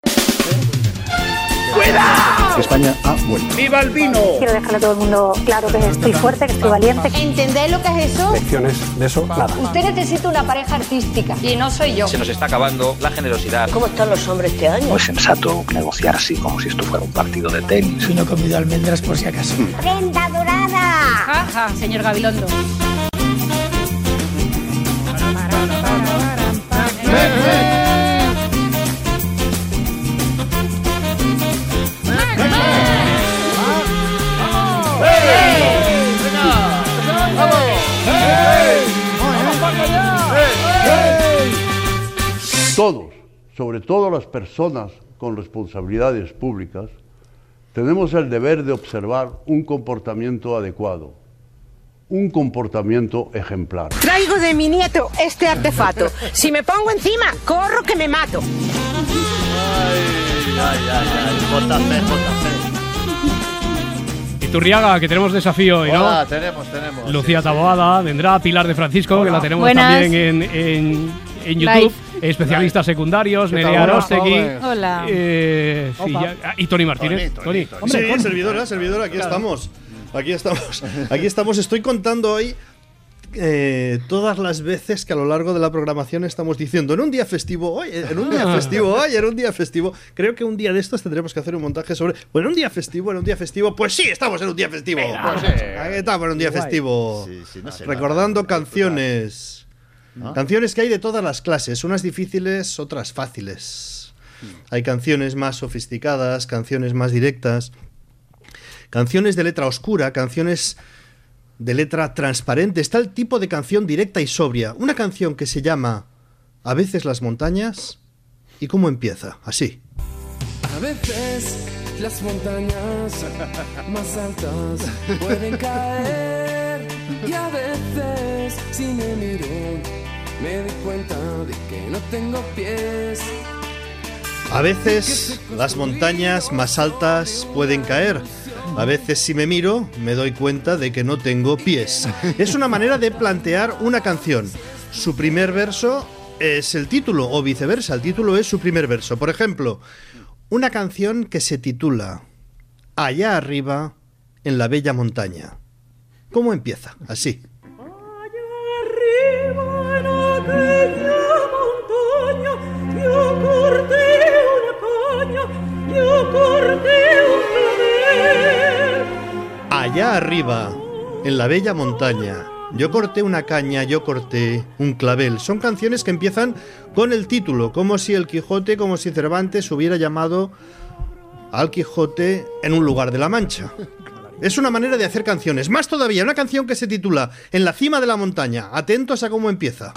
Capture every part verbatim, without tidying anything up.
¡Cuidado! España ha vuelto. ¡Viva el vino! Quiero dejarle a todo el mundo claro que estoy fuerte, que estoy valiente. ¿Entendéis lo que es eso? Lecciones de eso, nada. Usted necesita una pareja artística y no soy yo. Se nos está acabando la generosidad. ¿Cómo están los hombres este año? No es sensato negociar así como si esto fuera un partido de tenis. Si no he comido almendras por si acaso. ¡Prenda dorada! Jaja, señor Gabilondo. Todos, sobre todo las personas con responsabilidades públicas, tenemos el deber de observar un comportamiento adecuado, un comportamiento ejemplar. Traigo de mi nieto este artefacto. Si me pongo encima, corro que me mato. Ay, ay, ay, ay. J P, J P. Iturriaga, que tenemos desafío hoy, ¿no? Hola, tenemos, tenemos. Lucía sí, Taboada, sí. Vendrá Pilar de Francisco, Hola. Que la tenemos Buenas. también en, en, en YouTube. Live. Especialistas Live. Secundarios, Nerea Arostegui. Hola. Eh, sí, ya, y Tony Martínez. Tony, Tony, Tony. Sí, Hombre, servidora, servidora, aquí claro. estamos. Aquí estamos. Aquí estamos. Estoy contando hoy eh, todas las veces que a lo largo de la programación estamos diciendo en un día festivo hoy, en un día festivo hoy, en un día festivo. Creo que un día de estos tendremos que hacer un montaje sobre. Bueno, en un día festivo, en un día festivo. Pues sí, estamos en un día festivo. Pues sí. Aquí estamos en un día festivo. Sí, sí, no sé, recordando canciones. ¿Ah? Canciones que hay de todas las clases, unas difíciles, otras fáciles. Hay canciones más sofisticadas, canciones más directas, canciones de letra oscura, canciones de letra transparente. Está el tipo de canción directa y sobria. Una canción que se llama A veces las montañas. ¿Y cómo empieza? Así. A veces las montañas más altas pueden caer y a veces si me miro me doy cuenta de que no tengo pies. A veces las montañas más altas pueden caer. A veces si me miro me doy cuenta de que no tengo pies. Es una manera de plantear una canción. Su primer verso es el título o viceversa. El título es su primer verso. Por ejemplo, una canción que se titula Allá arriba en la bella montaña. ¿Cómo empieza? Así. Allá arriba, en la bella montaña, yo corté una caña, yo corté un clavel. Son canciones que empiezan con el título, como si el Quijote, como si Cervantes hubiera llamado al Quijote en un lugar de la Mancha. Es una manera de hacer canciones. Más todavía, una canción que se titula En la cima de la montaña. Atentos a cómo empieza.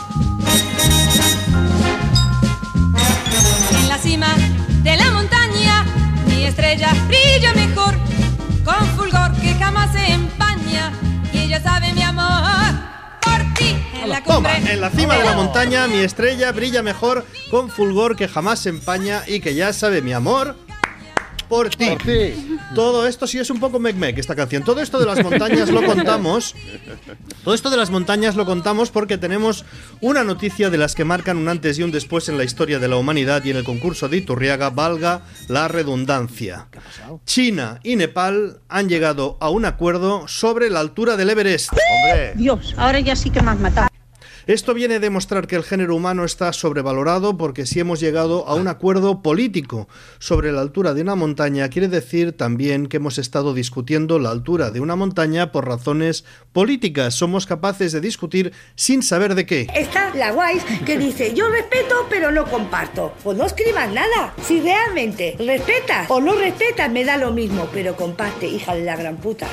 En la cima de la montaña, mi estrella brilla mejor, con fulgor que jamás se empaña, y ella sabe mi amor por ti. En la Toma, en la cima de la montaña, mi estrella brilla mejor, con fulgor que jamás se empaña, y que ya sabe mi amor por ti. Por ti. Todo esto sí es un poco mec-mec, esta canción. Todo esto de las montañas lo contamos. Todo esto de las montañas lo contamos porque tenemos una noticia de las que marcan un antes y un después en la historia de la humanidad y en el concurso de Iturriaga, valga la redundancia. China y Nepal han llegado a un acuerdo sobre la altura del Everest. ¡Hombre! Dios, ahora ya sí que me has matado. Esto viene a demostrar que el género humano está sobrevalorado, porque si hemos llegado a un acuerdo político sobre la altura de una montaña, quiere decir también que hemos estado discutiendo la altura de una montaña por razones políticas. Somos capaces de discutir sin saber de qué. Está la guays que dice, yo respeto pero no comparto. Pues no escribas nada. Si realmente respetas o no respetas me da lo mismo, pero comparte, hija de la gran puta.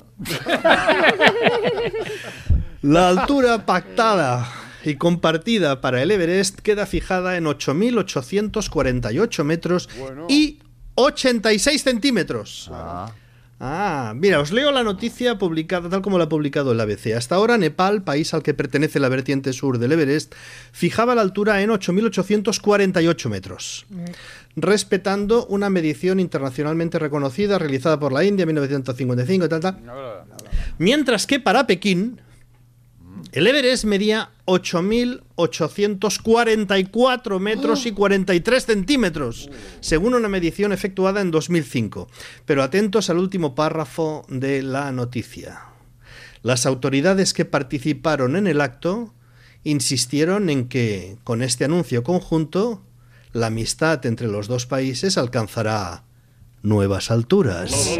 La altura pactada y compartida para el Everest queda fijada en ocho mil ochocientos cuarenta y ocho metros bueno. y ochenta y seis centímetros. Ah. Ah, mira, os leo la noticia publicada tal como la ha publicado el A B C. Hasta ahora Nepal, país al que pertenece la vertiente sur del Everest, fijaba la altura en ocho mil ochocientos cuarenta y ocho metros, mm. respetando una medición internacionalmente reconocida realizada por la India en mil novecientos cincuenta y cinco, tal, tal. No, no, no, no. Mientras que para Pekín, El Everest medía ocho mil ochocientos cuarenta y cuatro metros y cuarenta y tres centímetros, según una medición efectuada en dos mil cinco. Pero atentos al último párrafo de la noticia. Las autoridades que participaron en el acto insistieron en que, con este anuncio conjunto, la amistad entre los dos países alcanzará nuevas alturas.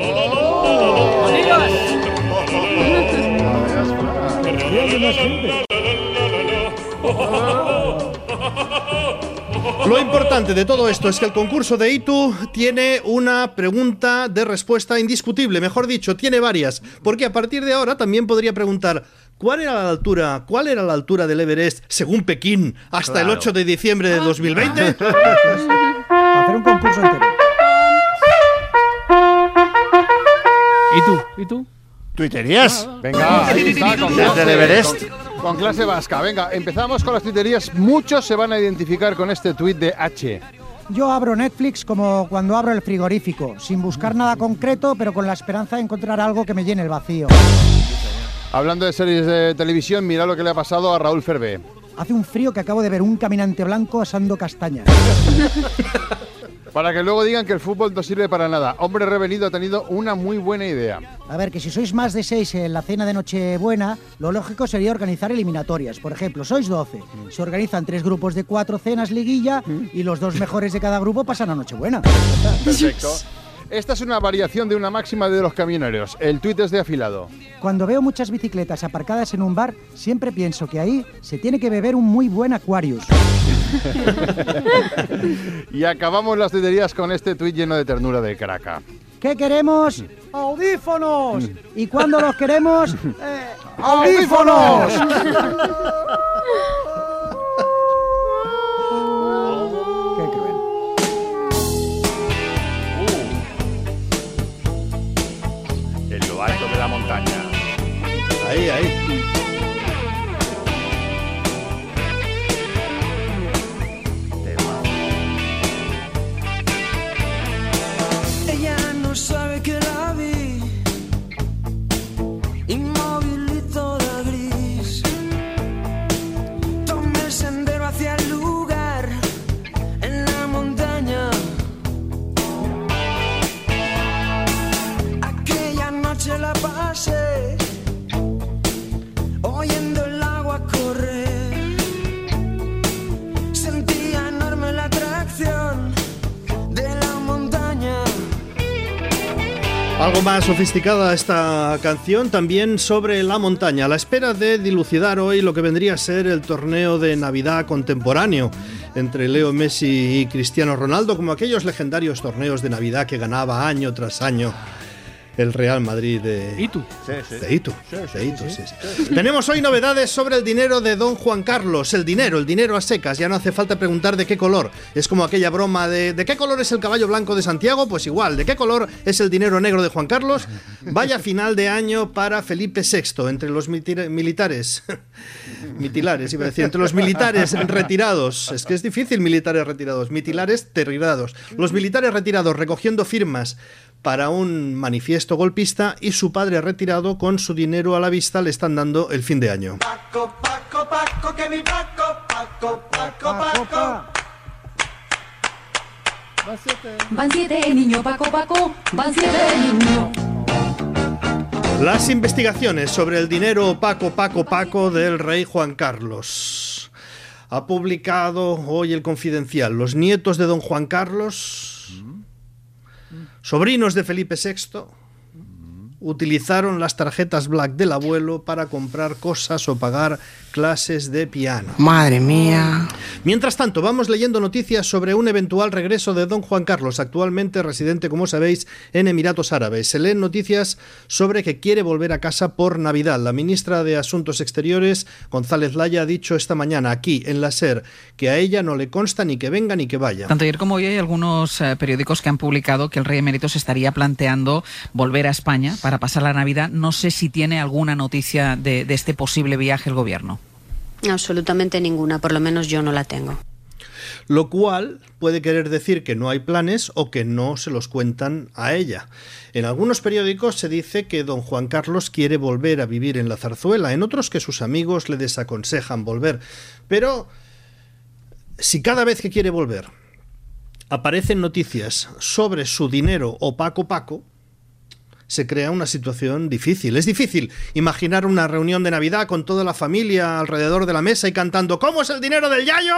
Lo importante de todo esto es que el concurso de Itu tiene una pregunta de respuesta indiscutible, mejor dicho, tiene varias, porque a partir de ahora también podría preguntar ¿cuál era la altura, cuál era la altura del Everest según Pekín hasta claro. el ocho de diciembre de dos mil veinte? Hacer un concurso entero. ¿Y tú? ¿Y tú? ¿Tuiterías? Venga, ahí está, con clase, Everest. Con clase vasca. Venga, empezamos con las tuiterías. Muchos se van a identificar con este tuit de H. Yo abro Netflix como cuando abro el frigorífico, sin buscar nada concreto, pero con la esperanza de encontrar algo que me llene el vacío. Hablando de series de televisión, mira lo que le ha pasado a Raúl Fervé. Hace un frío que acabo de ver un caminante blanco asando castañas. Para que luego digan que el fútbol no sirve para nada. Hombre Revenido ha tenido una muy buena idea. A ver, que si sois más de seis en la cena de Nochebuena, lo lógico sería organizar eliminatorias. Por ejemplo, sois doce. Se organizan tres grupos de cuatro cenas liguilla y los dos mejores de cada grupo pasan a Nochebuena. Perfecto. Esta es una variación de una máxima de los camioneros. El tuit es de Afilado. Cuando veo muchas bicicletas aparcadas en un bar, siempre pienso que ahí se tiene que beber un muy buen Aquarius. Y acabamos las tuiterías con este tuit lleno de ternura de Caraca. ¿Qué queremos? ¡Audífonos! ¿Y cuándo los queremos? Eh, ¡Audífonos! ¡Qué cruel! Uh. En lo alto de la montaña. Ahí, ahí. Sabe que la vi inmóvil y toda gris. Tomé el sendero hacia el lugar en la montaña. Aquella noche la pasé oyendo el agua correr. Sentía enorme la atracción de la montaña. Algo más sofisticada esta canción, también sobre la montaña, a la espera de dilucidar hoy lo que vendría a ser el torneo de Navidad contemporáneo entre Leo Messi y Cristiano Ronaldo, como aquellos legendarios torneos de Navidad que ganaba año tras año el Real Madrid de Itu. Sí, sí. De Itu. Sí, sí, de Itu, sí, sí. Sí, sí. Tenemos hoy novedades sobre el dinero de Don Juan Carlos. El dinero, el dinero a secas. Ya no hace falta preguntar de qué color. Es como aquella broma de ¿de qué color es el caballo blanco de Santiago? Pues igual, ¿de qué color es el dinero negro de Juan Carlos? Vaya final de año para Felipe sexto. Entre los militares mitilares, iba a decir, entre los militares retirados. Es que es difícil, militares retirados. Mitilares retirados. Los militares retirados recogiendo firmas para un manifiesto golpista y su padre retirado con su dinero a la vista le están dando el fin de año. Paco, Paco, Paco, que mi Paco, Paco, Paco, Paco. Van siete, niño, Paco, Paco, van siete, niño. Las investigaciones sobre el dinero opaco, Paco, Paco del rey Juan Carlos. Ha publicado hoy El Confidencial. Los nietos de don Juan Carlos, sobrinos de Felipe sexto, utilizaron las tarjetas Black del abuelo para comprar cosas o pagar clases de piano. Madre mía. Mientras tanto, vamos leyendo noticias sobre un eventual regreso de don Juan Carlos, actualmente residente, como sabéis, en Emiratos Árabes. Se leen noticias sobre que quiere volver a casa por Navidad. La ministra de Asuntos Exteriores, González Laya, ha dicho esta mañana aquí en la SER que a ella no le consta ni que venga ni que vaya. Tanto ayer como hoy hay algunos eh, periódicos que han publicado que el rey emérito se estaría planteando volver a España para pasar la Navidad. No sé si tiene alguna noticia de, de este posible viaje el gobierno. Absolutamente ninguna, por lo menos yo no la tengo. Lo cual puede querer decir que no hay planes o que no se los cuentan a ella. En algunos periódicos se dice que don Juan Carlos quiere volver a vivir en la Zarzuela, en otros que sus amigos le desaconsejan volver. Pero si cada vez que quiere volver aparecen noticias sobre su dinero opaco paco, se crea una situación difícil. Es difícil imaginar una reunión de Navidad con toda la familia alrededor de la mesa y cantando ¿cómo es el dinero del Yayo?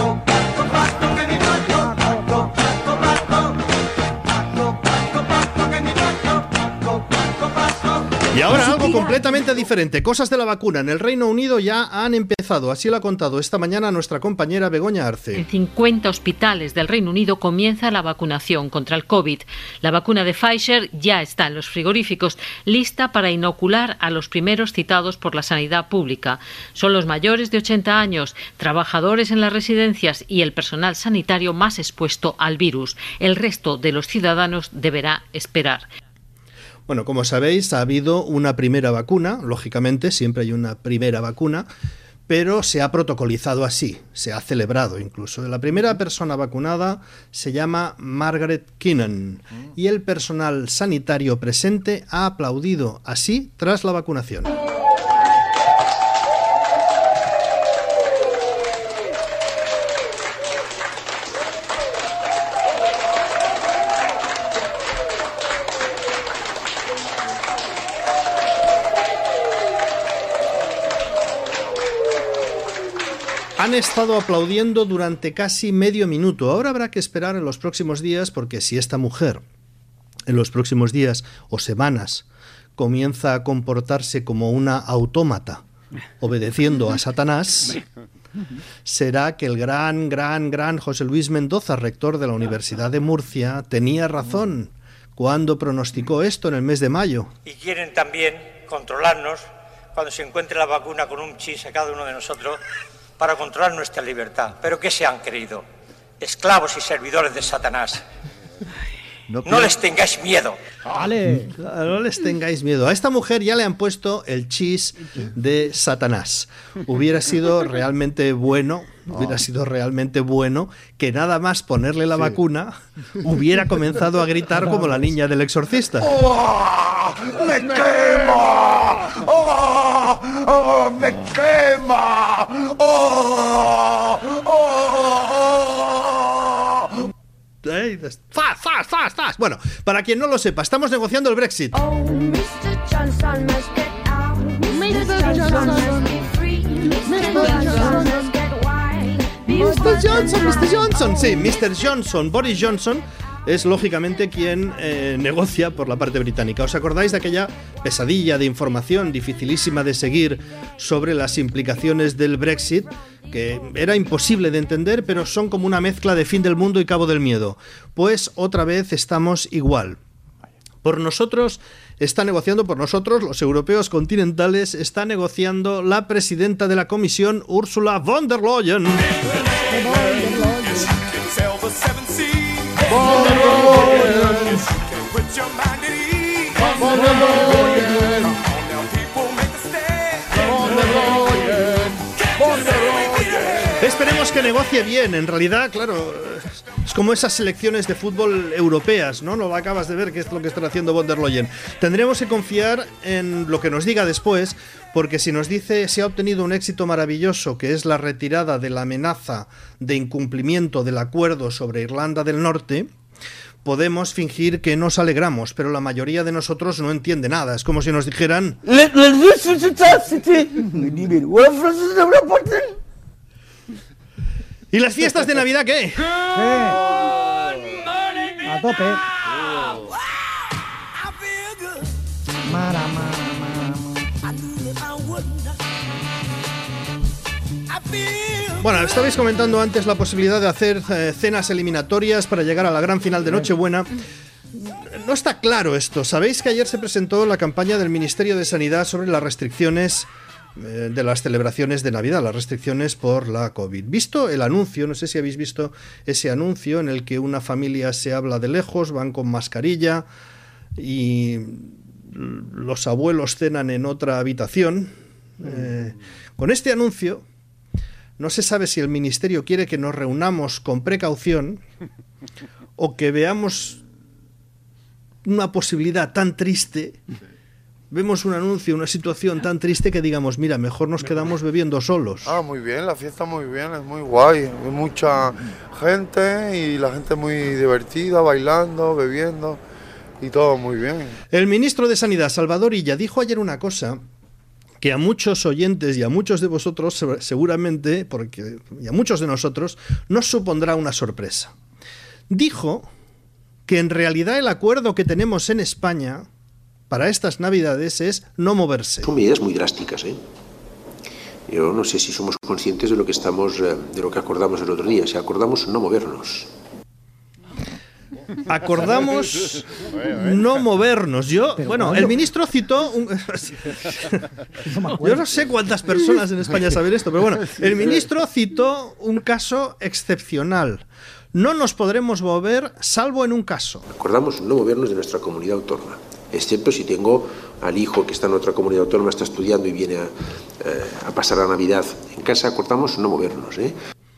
Y ahora algo completamente diferente. Cosas de la vacuna. En el Reino Unido ya han empezado. Así lo ha contado esta mañana nuestra compañera Begoña Arce. En cincuenta hospitales del Reino Unido comienza la vacunación contra el COVID. La vacuna de Pfizer ya está en los frigoríficos, lista para inocular a los primeros citados por la sanidad pública. Son los mayores de ochenta años, trabajadores en las residencias y el personal sanitario más expuesto al virus. El resto de los ciudadanos deberá esperar. Bueno, como sabéis, ha habido una primera vacuna, lógicamente, siempre hay una primera vacuna, pero se ha protocolizado así, se ha celebrado incluso. La primera persona vacunada se llama Margaret Keenan y el personal sanitario presente ha aplaudido así tras la vacunación. Han estado aplaudiendo durante casi medio minuto. Ahora habrá que esperar en los próximos días, porque si esta mujer en los próximos días o semanas comienza a comportarse como una autómata, obedeciendo a Satanás, será que el gran, gran, gran José Luis Mendoza, rector de la Universidad de Murcia, tenía razón cuando pronosticó esto en el mes de mayo. Y quieren también controlarnos cuando se encuentre la vacuna con un chis a cada uno de nosotros, para controlar nuestra libertad. ¿Pero qué se han creído? Esclavos y servidores de Satanás. No, no les tengáis miedo. Vale. No les tengáis miedo. A esta mujer ya le han puesto el chis de Satanás. Hubiera sido realmente bueno, hubiera sido realmente bueno que nada más ponerle la sí. vacuna hubiera comenzado a gritar como la niña del exorcista. ¡Oh, ¡me quema! ¡Oh, oh, me quema! ¡Oh, oh, oh! Hey, ¡Fas, fas, fas, fas! Bueno, para quien no lo sepa, estamos negociando el Brexit. Oh, mister Johnson must get out. mister Johnson must be free. mister Johnson must get wide. mister Johnson, mister Johnson. Sí, mister Johnson, Boris Johnson, es lógicamente quien eh, negocia por la parte británica. ¿Os acordáis de aquella pesadilla de información dificilísima de seguir sobre las implicaciones del Brexit? Que era imposible de entender, pero son como una mezcla de Fin del Mundo y Cabo del Miedo. Pues otra vez estamos igual. Por nosotros está negociando, por nosotros, los europeos continentales, está negociando la presidenta de la Comisión, Ursula von der Leyen. Esperemos que negocie bien. En realidad, claro, es como esas selecciones de fútbol europeas, ¿no? No lo acabas de ver, que es lo que están haciendo von der Leyen. Tendremos que confiar en lo que nos diga después, porque si nos dice se ha obtenido un éxito maravilloso, que es la retirada de la amenaza de incumplimiento del acuerdo sobre Irlanda del Norte, podemos fingir que nos alegramos, pero la mayoría de nosotros no entiende nada. Es como si nos dijeran... ¿Y las fiestas de Navidad qué? ¿Qué? A tope. Mara, mara, mara. Bueno, estabais comentando antes la posibilidad de hacer eh, cenas eliminatorias para llegar a la gran final de Nochebuena. No está claro esto. Sabéis que ayer se presentó la campaña del Ministerio de Sanidad sobre las restricciones eh, de las celebraciones de Navidad, las restricciones por la COVID. Visto el anuncio, no sé si habéis visto ese anuncio en el que una familia se habla de lejos, van con mascarilla y los abuelos cenan en otra habitación. Eh, con este anuncio no se sabe si el Ministerio quiere que nos reunamos con precaución o que veamos una posibilidad tan triste, vemos un anuncio, una situación tan triste que digamos, mira, mejor nos quedamos bebiendo solos. Ah, muy bien, la fiesta muy bien, es muy guay, hay mucha gente y la gente muy divertida, bailando, bebiendo y todo muy bien. El ministro de Sanidad, Salvador Illa, dijo ayer una cosa que a muchos oyentes y a muchos de vosotros seguramente, porque, y a muchos de nosotros, nos supondrá una sorpresa. Dijo que en realidad el acuerdo que tenemos en España para estas Navidades es no moverse. Son medidas muy drásticas, ¿eh? Yo no sé si somos conscientes de lo que estamos, de lo que acordamos el otro día. Si acordamos no movernos. Acordamos no movernos. Yo, bueno, el ministro citó un... Yo no sé cuántas personas en España saben esto, pero bueno, el ministro citó un caso excepcional. No nos podremos mover salvo en un caso. Acordamos no movernos de nuestra comunidad autónoma, excepto si tengo al hijo que está en otra comunidad autónoma, está estudiando y viene a, eh, a pasar la Navidad en casa. Acordamos no movernos, ¿eh?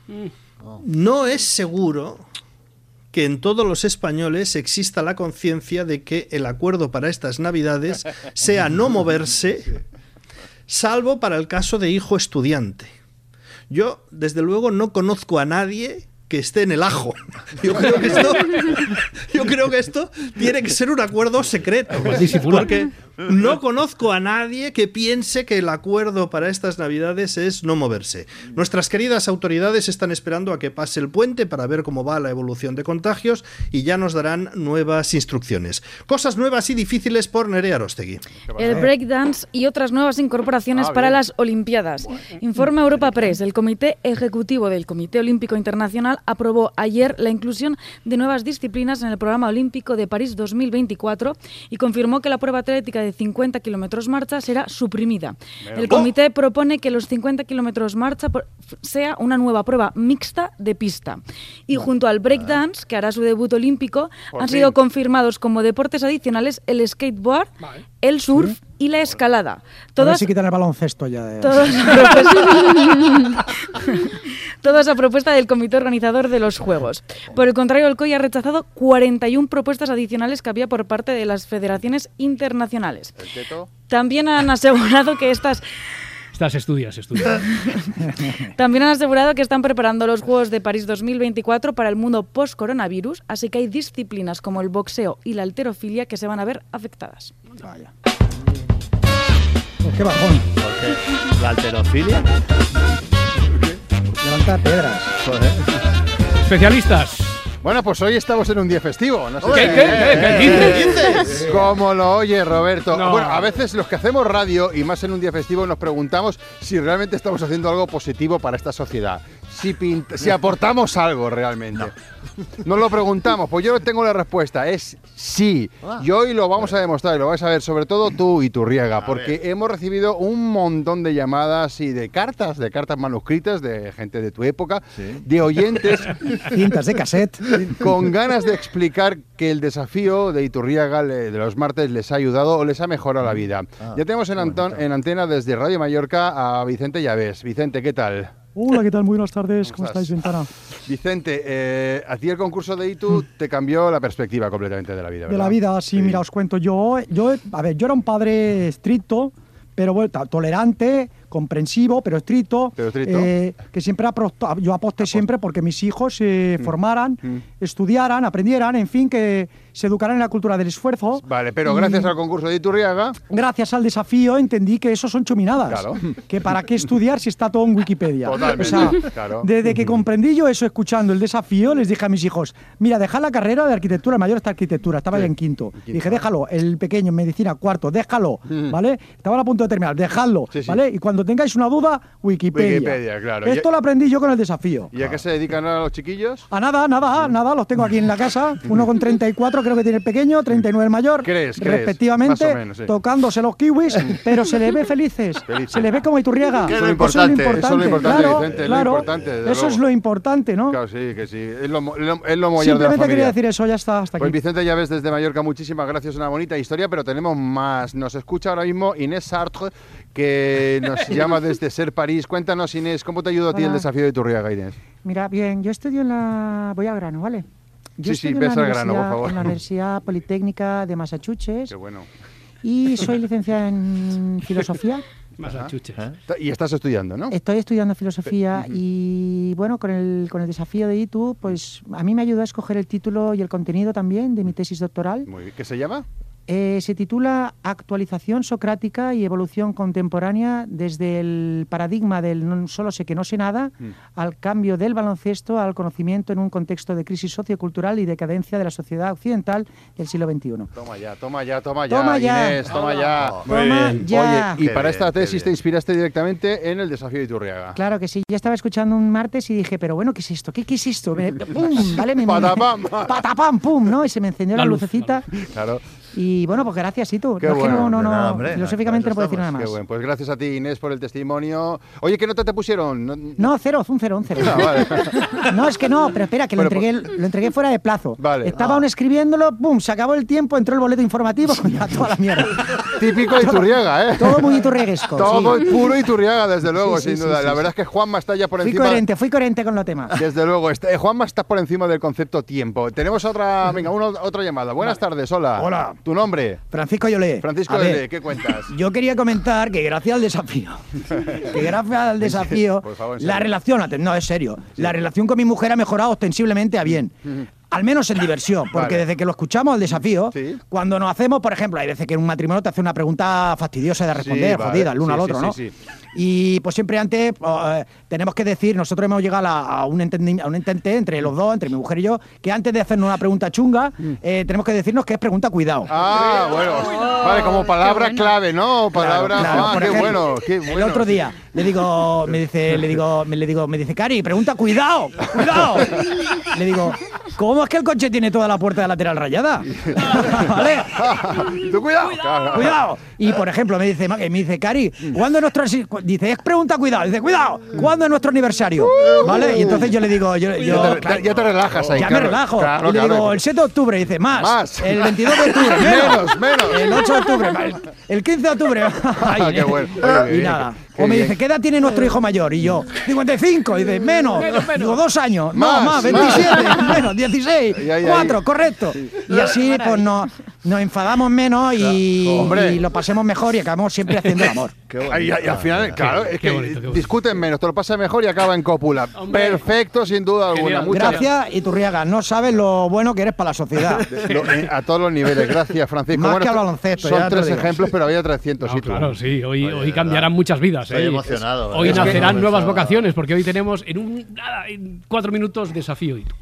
No es seguro que en todos los españoles exista la conciencia de que el acuerdo para estas Navidades sea no moverse, salvo para el caso de hijo estudiante. Yo, desde luego, no conozco a nadie que esté en el ajo. Yo creo que esto, yo creo que esto tiene que ser un acuerdo secreto. Porque no conozco a nadie que piense que el acuerdo para estas Navidades es no moverse. Nuestras queridas autoridades están esperando a que pase el puente para ver cómo va la evolución de contagios y ya nos darán nuevas instrucciones. Cosas nuevas y difíciles por Nerea Arostegui. El breakdance y otras nuevas incorporaciones ah, para las Olimpiadas. Informa Europa Press. El Comité Ejecutivo del Comité Olímpico Internacional aprobó ayer la inclusión de nuevas disciplinas en el programa olímpico de París dos mil veinticuatro y confirmó que la prueba atlética de cincuenta kilómetros marcha será suprimida. El comité propone que los cincuenta kilómetros marcha sea una nueva prueba mixta de pista. Y junto al breakdance, que hará su debut olímpico, han sido confirmados como deportes adicionales el skateboard, el surf y la escalada. Todas, a ver si quitan el baloncesto ya. De... Todas, a propuesta... Todas a propuesta del comité organizador de los Juegos. Por el contrario, el C O I ha rechazado cuarenta y una propuestas adicionales que había por parte de las federaciones internacionales. También han asegurado que estas... Estas estudias, estudias. También han asegurado que están preparando los Juegos de París dos mil veinticuatro para el mundo post-coronavirus, así que hay disciplinas como el boxeo y la halterofilia que se van a ver afectadas. Vaya. Pues qué bajón. ¿Por qué? ¿La halterofilia? Levantar piedras. Joder. Especialistas. Bueno, pues hoy estamos en un día festivo. No sé ¿Qué, qué, qué, qué dices? ¿Cómo lo oye, Roberto? No. Bueno, a veces los que hacemos radio, y más en un día festivo, nos preguntamos si realmente estamos haciendo algo positivo para esta sociedad. Si, pinta, si aportamos algo realmente. No. Nos lo preguntamos, pues yo tengo la respuesta, es sí. Ah. Y hoy lo vamos a demostrar y lo vais a ver, sobre todo tú, Iturriaga, porque hemos recibido un montón de llamadas y de cartas, de cartas manuscritas de gente de tu época, sí. de oyentes. Cintas de cassette. Con ganas de explicar que el desafío de Iturriaga de los martes les ha ayudado o les ha mejorado la vida. Ah, ya tenemos en, Antón, en antena desde Radio Mallorca a Vicente Llaves. Vicente, ¿qué tal? Hola, ¿qué tal? Muy buenas tardes. ¿Cómo, ¿Cómo estáis, Ventana? Vicente, eh, a ti el concurso de Itu te cambió la perspectiva completamente de la vida, ¿verdad? De la vida, sí, sí. Mira, os cuento. Yo, yo, a ver, yo era un padre estricto, pero bueno, tolerante, comprensivo, pero estricto, pero estricto. Eh, que siempre aposto, yo aposté Apost siempre porque mis hijos se mm. formaran, mm. estudiaran, aprendieran, en fin, que se educaran en la cultura del esfuerzo. Vale, pero y, gracias al concurso de Iturriaga... Gracias al desafío entendí que eso son chominadas. Claro. Que para qué estudiar si está todo en Wikipedia. Totalmente, o sea, claro. Desde que comprendí yo eso escuchando el desafío, les dije a mis hijos, mira, dejad la carrera de arquitectura, el mayor está arquitectura, estaba sí. ya en quinto. quinto. Dije, déjalo, el pequeño en medicina, cuarto, déjalo, mm. ¿vale? Estaban a punto de terminar, dejadlo, sí, sí. ¿vale? Y cuando tengáis una duda, Wikipedia. Wikipedia, claro. Esto lo aprendí yo con el desafío. ¿Y a qué se dedican ahora los chiquillos? A nada, nada, nada, los tengo aquí en la casa, uno con treinta y cuatro creo que tiene el pequeño, treinta y nueve el mayor, ¿Crees, respectivamente, crees? Más o menos, sí. tocándose los kiwis, pero se les ve felices, Felices. Se les ve como Iturriaga. Eso es lo importante, eso es lo importante, eso es lo importante, claro, Vicente, claro, lo importante, eso luego. Es lo importante, ¿no? Claro, sí, que sí, es lo, lo, es lo mollar Simplemente de la familia. quería decir eso, ya está, hasta pues aquí. Vicente Llaves desde Mallorca, muchísimas gracias, una bonita historia, pero tenemos más. Nos escucha ahora mismo Inés Sartre, que nos llama desde Ser París. Cuéntanos, Inés, ¿cómo te ayudó a ti el Hola. desafío de Iturriaga, Inés? Mira, bien, yo estudio en la... Voy a grano, ¿vale? Yo Sí, sí, estudio en ves la al grano, por universidad- favor. En la Universidad Politécnica de Massachusetts. Qué bueno. Y soy licenciada en filosofía. Massachusetts. Y estás estudiando, ¿no? Estoy estudiando filosofía y bueno, con el, con el desafío de I T U, pues a mí me ayudó a escoger el título y el contenido también de mi tesis doctoral. Muy bien. ¿Qué se llama? Eh, se titula Actualización socrática y evolución contemporánea desde el paradigma del no solo sé que no sé nada Mm. al cambio del baloncesto al conocimiento en un contexto de crisis sociocultural y decadencia de la sociedad occidental del siglo veintiuno. Toma ya, toma ya, toma ya, Toma ya. Inés, toma ya. Toma Muy bien. ya. Oye, y Qué para bien, esta qué tesis bien. te inspiraste directamente en el desafío de Iturriaga. Claro que sí, ya estaba escuchando un martes y dije, pero bueno, ¿qué es esto? ¿Qué, qué es esto? Me- ¡Pum! ¿Vale? Me, Patapam. patapam, pum, ¿no? Y se me encendió la, La luz, lucecita. Claro. Y bueno, pues gracias, y tú. Qué No, es que bueno. no, no, De nada, no, hombre. filosóficamente no puedo decir nada Qué más. bueno, pues gracias a ti, Inés, por el testimonio. Oye, ¿qué nota te pusieron? No, No, cero, un cero, un cero. Ah, vale. No, es que no, pero espera, que lo, Bueno, entregué, lo entregué fuera de plazo. Vale. Estaba Ah. aún escribiéndolo, pum, se acabó el tiempo, entró el boleto informativo, ya toda la mierda. Típico de Iturriaga, ¿eh? Todo muy iturrieguesco. Todo sí. puro Iturriaga, desde luego, Sí, sí, sin sí, duda. sí, la sí. verdad es que Juanma está ya por Fui encima. coherente, fui coherente con los temas. Desde luego, está, eh, Juanma está por encima del concepto tiempo. Tenemos otra, venga, una, otra llamada. Buenas tardes, hola. Hola. ¿Tu nombre? Francisco Yolé. Francisco A ver, Yolé, ¿qué cuentas? Yo quería comentar que gracias al desafío, que gracias al desafío, Por favor, en la serio. relación, no, es serio, la relación con mi mujer ha mejorado ostensiblemente a bien. Al menos en diversión, porque Vale. desde que lo escuchamos el desafío, cuando nos hacemos, por ejemplo, hay veces que en un matrimonio te hace una pregunta fastidiosa de responder, vale. jodida, el uno Sí, al sí, otro, sí, ¿no? sí. Y pues siempre antes eh, tenemos que decir, nosotros hemos llegado a, a un entendi- a un entente entre los dos, entre mi mujer y yo, que antes de hacernos una pregunta chunga, eh, tenemos que decirnos que es pregunta cuidado. Ah, bueno. Vale, como palabra clave, ¿no? Palabra. Claro, ah, por qué ejemplo, bueno, qué El bueno. otro día le digo, me dice, le digo, me le digo, me dice, Cari, pregunta, cuidado, cuidado. Le digo, ¿cómo es que el coche tiene toda la puerta de lateral rayada? ¿Vale? Tú cuidado. Cuidado. Y por ejemplo, me dice, me dice, Cari, ¿cuándo es nuestro asi- dice, es pregunta, cuidado. Dice, cuidado, ¿cuándo es nuestro aniversario? ¿Vale? Y entonces yo le digo, yo, yo- Ya te- claro, ya te relajas ahí, ya claro. me relajo. Claro, y le claro. digo, el siete de octubre, dice, más. Más. El veintidós de octubre, Menos, menos. El ocho de octubre, el, el quince de octubre. Ay, Qué bueno. y Oye, qué nada. bien, qué O me bien. dice, ¿qué edad tiene nuestro hijo mayor? Y yo, cincuenta y cinco. Y dice, menos. Digo, dos años. Más, no, más, más. veintisiete. Menos, dieciséis. Ay, ay, ay. cuatro, correcto. Y así, pues nos, nos enfadamos menos y, Hombre. y lo pasemos mejor y acabamos siempre haciendo el amor. Ay, ay, al final, claro, es qué que bonito, qué bonito. discuten menos, te lo pasas mejor y acaba en cópula. Perfecto, sin duda alguna. Genial. Muchas Gracias, Iturriaga. No sabes lo bueno que eres para la sociedad. Lo- eh, a todos los niveles, gracias Francisco. Más que al esto- baloncesto, son ya te tres lo digo. ejemplos, pero había trescientos. No, y tú. claro, sí, hoy, Oye, hoy de cambiarán verdad. muchas vidas. Estoy ¿eh? emocionado, Hoy ¿verdad? nacerán Es que no nuevas pensaba. vocaciones, porque hoy tenemos en un nada, en cuatro minutos desafío. Y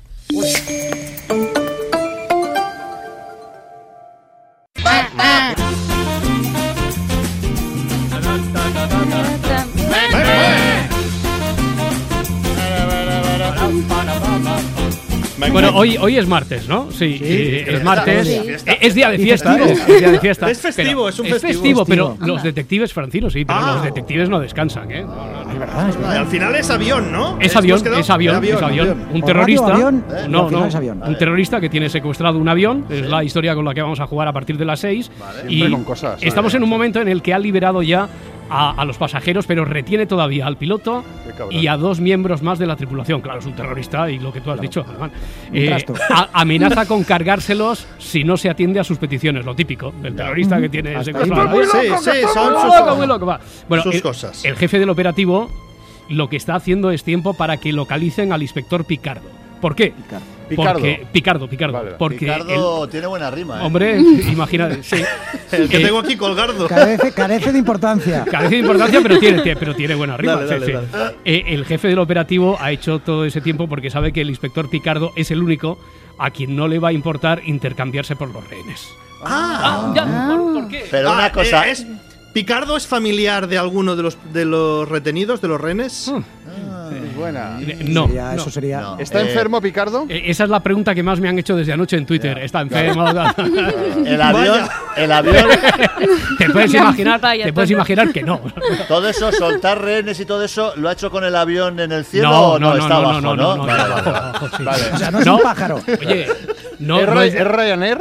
Bueno, hoy, hoy es martes, ¿no? Sí, eh, es martes. Sí. Eh, Es día de Y fiesta. festivo. Es día de fiesta. Es festivo, Pero- es un Es festivo. festivo, pero Festivo. los detectives francinos, sí, pero Ah. los detectives no descansan, ¿eh? No, no, no. Es verdad, es Ah, verdad. al final es avión, ¿no? Es ¿Esto avión, os quedó? es avión, Avión, es avión. avión. Un O terrorista. radio, avión, y no, al final no. es avión. Un terrorista que tiene secuestrado un avión. Es la historia con la que vamos a jugar a partir de las seis. Y Siempre con cosas. estamos en un momento en el que ha liberado ya a, a los pasajeros, pero retiene todavía al piloto Qué cabrón. y a dos miembros más de la tripulación. Claro, es un terrorista y lo que tú has dicho, Germán. Un trasto. a- amenaza con cargárselos si no se atiende a sus peticiones, lo típico del terrorista que tiene Hasta secuestrado. ahí. Sí, sí, son Muy sus, loco, muy loco, va. Bueno, sus el, cosas. el jefe del operativo lo que está haciendo es tiempo para que localicen al inspector Picardo. ¿Por qué? Picardo. Porque, Picardo, Picardo. Vale, vale. Porque Ricardo tiene buena rima, el, ¿eh? hombre, imagínate, sí. El que Eh, tengo aquí colgardo. Carece, carece de importancia. Carece de importancia, pero tiene, tiene- pero tiene buena rima. Dale, dale, sí, sí. Eh, el jefe del operativo ha hecho todo ese tiempo porque sabe que el inspector Picardo es el único a quien no le va a importar intercambiarse por los rehenes. Ah, ya, ¿por, por qué? Pero Ah, una cosa. eh, es, ¿Picardo es familiar de alguno de los, de los retenidos, de los rehenes? Es buena. Eh, No, Sería- no. Eso sería. No. ¿Está Eh, enfermo Picardo? Eh, Esa es la pregunta que más me han hecho desde anoche en Twitter. Está enfermo. El avión, el avión, Te puedes imaginar, Vaya, te puedes todo. imaginar que no. todo eso, soltar rehenes y todo eso, ¿lo ha hecho con el avión en el cielo No, o no? no, no, está no, abajo, no, ¿no? no, no, Vale, está vale, abajo, vale. abajo, sí. Vale. O sea, no es No. un pájaro. Oye, No, ¿Es, no Ry- es- ¿Es Ryanair?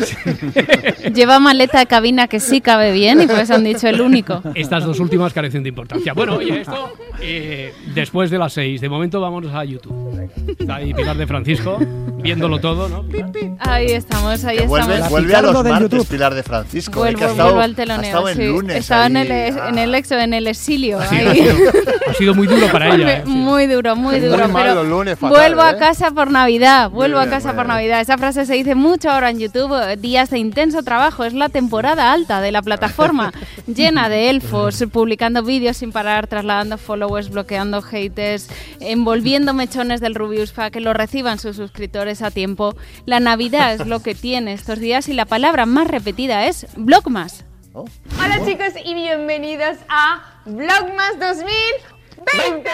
Lleva maleta de cabina que sí cabe bien y pues han dicho el único. Estas dos últimas carecen de importancia. Bueno, oye, esto eh, después de las seis. De momento vámonos a YouTube. Está ahí Pilar de Francisco, viéndolo todo, ¿no? Ahí estamos, ahí Que vuelve, estamos. vuelve a los del martes, YouTube. Pilar de Francisco. eh, Vuelvo, que ha estado, vuelvo al ha teloneo. estado en sí. lunes. Estaba en ahí. el, en el exo, en el exilio. Ha ahí. sido, ha sido muy duro para ella. ¿eh? Muy duro, muy Muy duro. mal pero los lunes, fatal, vuelvo ¿eh? a casa por Navidad, vuelvo bien, a casa muy por bien. Navidad. Esa frase se dice mucho ahora en YouTube. Días de intenso trabajo, es la temporada alta de la plataforma, llena de elfos, publicando vídeos sin parar, trasladando followers, bloqueando haters, envolviendo mechones del Rubius para que lo reciban sus suscriptores a tiempo. La Navidad es lo que tiene estos días y la palabra más repetida es Vlogmas. Hola chicos y bienvenidos a Vlogmas dos mil veinte.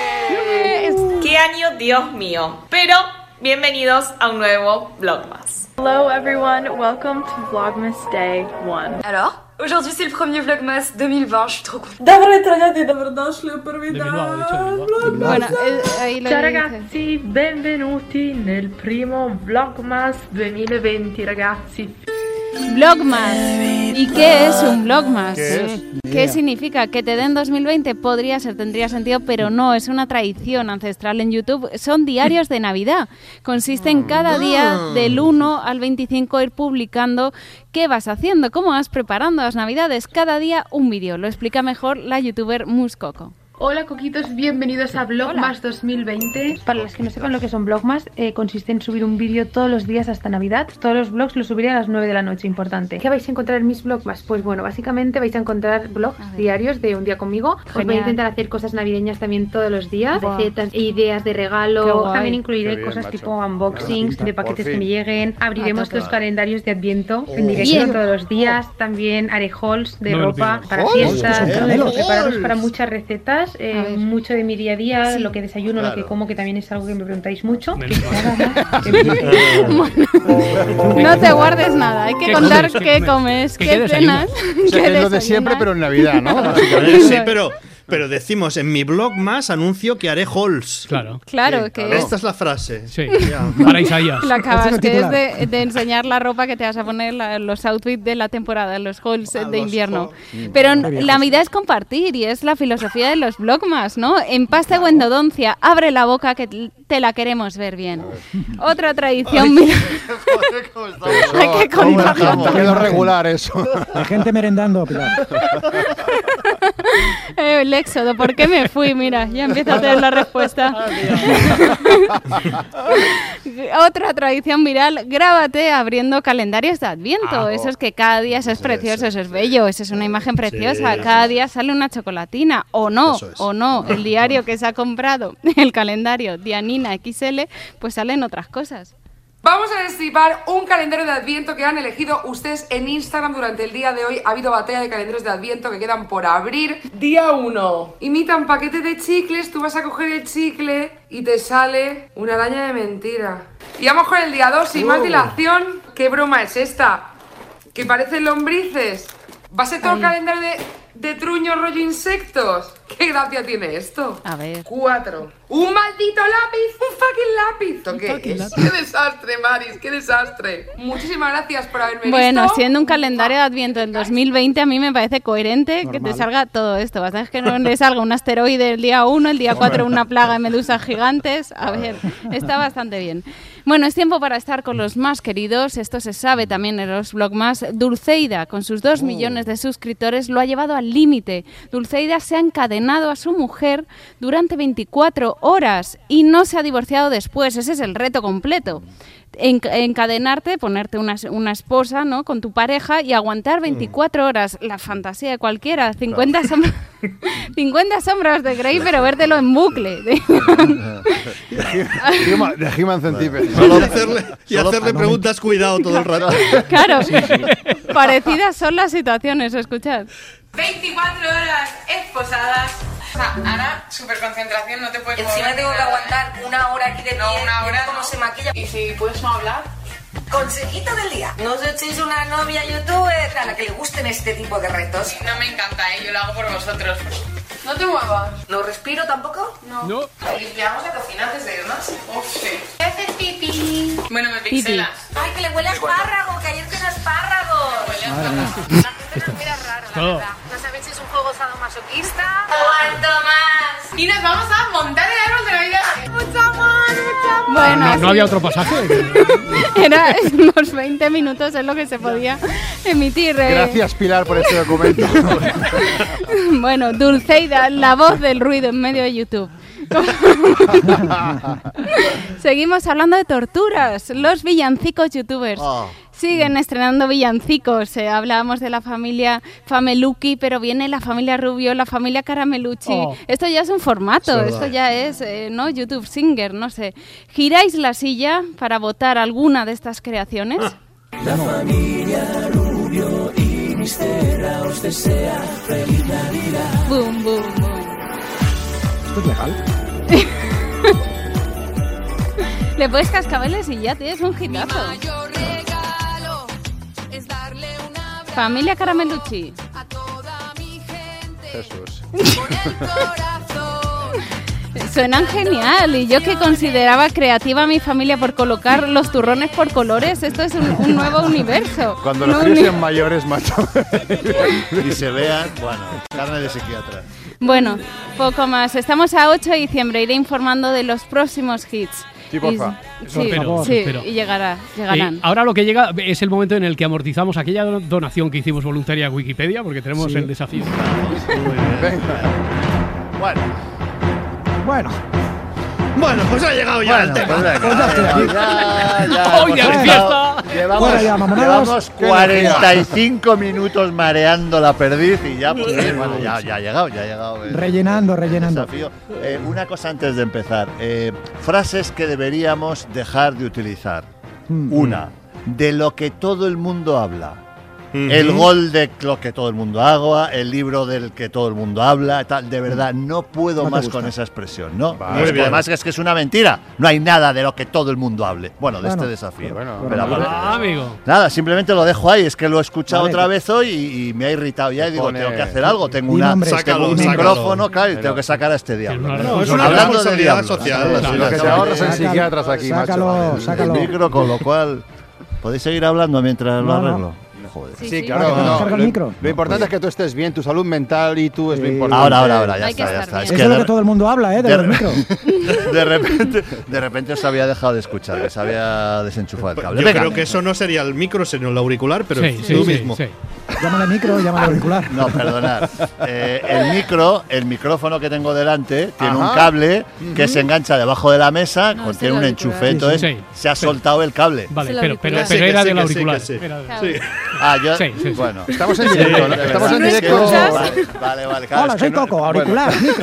¡Qué año, Dios mío! Pero bienvenidos a un nuevo Vlogmas. Hello everyone, welcome to Vlogmas Day one. Alors, aujourd'hui c'est le premier Vlogmas deux mille vingt, je suis trop contente. Добрый трагедия, добродошли per Bueno, eh, ahí lo Ciao dice. ragazzi, benvenuti nel primo Vlogmas duemilaventi ragazzi. Vlogmas. ¿Y qué es un Vlogmas? ¿Qué es? ¿Qué significa? Que te den dos mil veinte podría ser, tendría sentido, pero no, es una tradición ancestral en YouTube. Son diarios de Navidad. Consiste en cada día del uno al veinticinco ir publicando qué vas haciendo, cómo vas preparando las Navidades. Cada día un vídeo. Lo explica mejor la youtuber Muscoco. Hola coquitos, bienvenidos a Vlogmas dos mil veinte. Para los que no sepan lo que son Vlogmas, eh, consiste en subir un vídeo todos los días hasta Navidad. Todos los vlogs los subiré a las nueve de la noche, importante. ¿Qué vais a encontrar en mis Vlogmas? Pues bueno, básicamente vais a encontrar vlogs diarios de un día conmigo. Os voy a Genial. intentar hacer cosas navideñas también todos los días, Buah. recetas e ideas de Qué regalo. guay. También incluiré Qué bien, cosas macho. tipo unboxings de paquetes Por que me fin. lleguen. Abriremos A tope. los calendarios de Adviento en directo Bien. todos los días. También haré hauls de No me lo ropa pierdo. para ¿Hauls? fiestas. ¿Qué son caramelos? Preparados para muchas recetas. eh, A ver. mucho de mi día a día, Sí. lo que desayuno, lo que Claro. como, que también es algo que me preguntáis mucho. Menos Que mal. nada más, que- No te guardes nada, hay que ¿Qué contar comes? ¿Qué qué comes? comes, ¿Qué- qué, qué desayunas? cenas, O sea, qué que es lo de desayunas. siempre, pero en Navidad, ¿no? Sí, pero, pero decimos, en mi blog más anuncio que haré hauls. Claro. Claro, Sí, que Esta es la frase. Sí. Ya. Para Isaías. la acabas, Ese es el que es titular. de, de enseñar la ropa que te vas a poner, la- los outfits de la temporada, los hauls Ah, de los invierno. haul- Pero n- viejos. la Navidad es compartir y es la filosofía de los Vlogmas, ¿no? En pasta o endodoncia, abre la boca que t- te la queremos ver bien. Otra tradición, mira, hay que contarlo Me todo. quedó regular eso. La gente merendando, Pilar. Eh, el éxodo, ¿por qué me fui? Mira, ya empiezo a tener la respuesta. Otra tradición viral, grábate abriendo calendarios de Adviento. Ah, Eso es que cada día eso es precioso, eso es bello, eso es una imagen preciosa. sí, Cada sí. día sale una chocolatina, o no, Eso es. o no. El diario que se ha comprado, el calendario Dianina X L, pues salen otras cosas. Vamos a destripar un calendario de Adviento que han elegido ustedes en Instagram durante el día de hoy. Ha habido batalla de calendarios de Adviento que quedan por abrir. Día uno. Imitan paquete de chicles, tú vas a coger el chicle y te sale una araña de mentira. Y vamos con el día dos, sin más Oh. dilación. ¿Qué broma es esta? Que parecen lombrices. ¿Va a ser todo el Ay. calendario de, de truño rollo insectos? ¿Qué gracia tiene esto? A ver. Cuatro. ¡Un maldito lápiz! ¡Un fucking lápiz! ¿Esto qué fucking es? lápiz. ¡Qué desastre, Maris! ¡Qué desastre! Muchísimas gracias por haberme Bueno, visto. siendo un calendario de Adviento del dos mil veinte, a mí me parece coherente que te salga todo esto. Basta que no le salga un asteroide el día uno, el día cuatro una plaga de medusas gigantes. A ver, está bastante bien. Bueno, es tiempo para estar con los más queridos. Esto se sabe también en los Vlogmas. Dulceida, con sus dos millones de suscriptores, lo ha llevado al límite. Dulceida se ha encadenado a su mujer durante veinticuatro horas y no se ha divorciado después. Ese es el reto completo. En- encadenarte, ponerte una, una esposa, ¿no?, con tu pareja y aguantar veinticuatro horas, la fantasía de cualquiera, cincuenta, sombras, cincuenta sombras de Grey, pero vértelo en bucle. He-Man- De He-Man Centípedes. Y hacerle, y hacerle preguntas cuidado todo el rato. Claro, parecidas son las situaciones, escuchad. veinticuatro horas esposadas. O sea, Ana, super concentración, no te puedes Encima mover tengo ni que nada, aguantar ¿eh? una hora aquí de No, pie, una hora viendo cómo no. se maquilla. Y si puedes no hablar. Consejito del día. No os echéis una novia youtuber a la que le gusten este tipo de retos. No me encanta, ¿eh? Yo lo hago por vosotros. No te muevas. ¿No respiro tampoco? No. No. Limpiamos la cocina antes de irnos. Uf, sí. ¿Qué haces, pipí? Bueno, me pixelas. Ay, que le huele a espárrago, que ayer tiene espárragos. Madre mía. La gente nos mira raro, la Todo. verdad. No sabéis si es un juego sadomasoquista. ¡Cuánto más! Y nos vamos a montar el árbol de Navidad. ¡Mucho más, mucho más! Bueno, no, no sí. había otro pasaje. Era unos veinte minutos, es lo que se podía emitir. eh. Gracias, Pilar, por este documento. Bueno, Dulceida, la voz del ruido en medio de YouTube. Seguimos hablando de torturas. Los villancicos youtubers Oh. siguen estrenando villancicos. Eh, hablábamos de la familia Famelucchi, pero viene la familia Rubio, la familia Caramelucci. Oh. Esto ya es un formato, Es esto verdad. ya es, eh, ¿no? YouTube Singer, no sé. ¿Giráis la silla para votar alguna de estas creaciones? La familia Rubio y Mistera os desea feliz Navidad. Boom, boom, boom. ¿Esto es legal? Le pones cascabeles y ya tienes un hitazo. Familia Caramelucci. Jesús. Suenan genial y yo que consideraba creativa a mi familia por colocar los turrones por colores, esto es un, un nuevo universo. Cuando Un los uni- críos sean mayores, macho. Y se vean, bueno, carne de psiquiatra. Bueno, poco más. Estamos a ocho de diciembre, iré informando de los próximos hits. Sí, porfa. Y, Eso sí, espero, sí, espero. y llegará, llegarán. Y ahora lo que llega es el momento en el que amortizamos aquella donación que hicimos voluntaria a Wikipedia, porque tenemos Sí. el desafío. Bueno. Bueno. Bueno, pues ha llegado ya el tema. Pues venga, Pues ya estoy aquí. ya, ya ¡Hoy de hemos fiesta! estado- Llevamos, Fuera ya, mamonados. llevamos Qué cuarenta y cinco minutos mareando la perdiz y ya, pues, bien, bueno, ya, ya ha llegado, ya ha llegado. el- Rellenando, el rellenando. desafío. Eh, una cosa antes de empezar. Eh, frases que deberíamos dejar de utilizar. Mm. Una, de lo que todo el mundo habla. Ujú. El gol de lo que todo el mundo haga, el libro del que todo el mundo habla, tal. De verdad, no puedo No te más gusta. con esa expresión, ¿no? Vale. Es Muy que bien. además es que es una mentira. No hay nada de lo que todo el mundo hable. Bueno, de Bueno, este desafío. bueno, Pero bueno, aparte de Ah, eso. amigo. Nada, simplemente lo dejo ahí. Es que lo he escuchado Vale, otra que- vez hoy y, y me ha irritado ya. Y digo, pone- tengo que hacer algo. Tengo, Di una, nombres, tengo sácalo, un sácalo. micrófono, claro, y tengo que sacar a este diablo. No, No, es una Hablando de responsabilidad diablos. social. Claro, la sí, suya. Lo que te ahorras en Sácalo, psiquiatras aquí, macho. sácalo, Vale. sácalo. El micro, con lo cual podéis seguir hablando mientras lo No, no. arreglo. Joder. Sí, Sí, sí. claro. Ah, que no, carga el lo, micro. lo importante es que tú estés bien, tu salud mental y tú es lo Sí. importante. Ahora, ahora, ahora, ya Hay que está, ya estar está. Es bien. Eso es lo de- que todo el mundo habla, ¿eh? De de- los micros. de repente, de repente os había dejado de escuchar, les había desenchufado el cable. Yo Venga. creo que eso no sería el micro, sino el auricular, pero Sí, sí, tú sí, mismo. sí. Llámale micro, llámale auricular. No, perdonad. Eh, el micro, el micrófono que tengo delante, tiene Ajá. un cable que se engancha debajo de la mesa, No, contiene es un el enchufe, auricular. entonces Sí, sí. se ha soltado el cable. Vale, Es el pero, pero, auricular. pero Que sí, era que del sí, que sí, auricular. que sí. Era de- Claro. Sí. Ah, yo, Sí, sí, sí. bueno. Estamos en directo, ¿no? de Estamos en verdad. directo. escuchas? Vale, vale, vale. claro, Hola, es que soy no- Coco, bueno. auricular, micro.